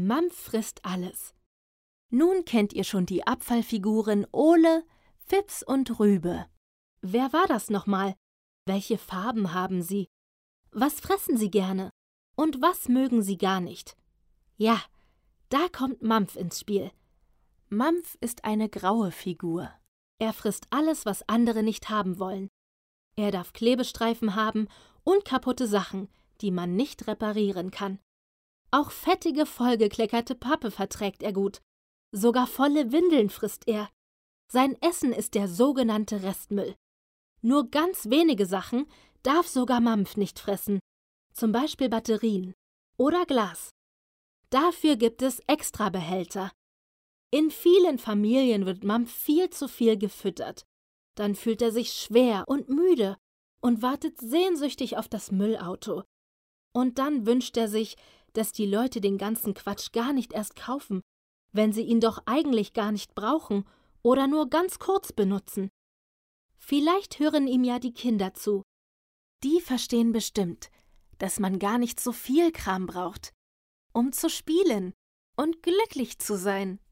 Mampf frisst alles. Nun kennt ihr schon die Abfallfiguren Ole, Fips und Rübe. Wer war das nochmal? Welche Farben haben sie? Was fressen sie gerne? Und was mögen sie gar nicht? Ja, da kommt Mampf ins Spiel. Mampf ist eine graue Figur. Er frisst alles, was andere nicht haben wollen. Er darf Klebestreifen haben und kaputte Sachen, die man nicht reparieren kann. Auch fettige, vollgekleckerte Pappe verträgt er gut. Sogar volle Windeln frisst er. Sein Essen ist der sogenannte Restmüll. Nur ganz wenige Sachen darf sogar Mampf nicht fressen, zum Beispiel Batterien oder Glas. Dafür gibt es Extrabehälter. In vielen Familien wird Mampf viel zu viel gefüttert. Dann fühlt er sich schwer und müde und wartet sehnsüchtig auf das Müllauto. Und dann wünscht er sich, dass die Leute den ganzen Quatsch gar nicht erst kaufen, wenn sie ihn doch eigentlich gar nicht brauchen oder nur ganz kurz benutzen. Vielleicht hören ihm ja die Kinder zu. Die verstehen bestimmt, dass man gar nicht so viel Kram braucht, um zu spielen und glücklich zu sein.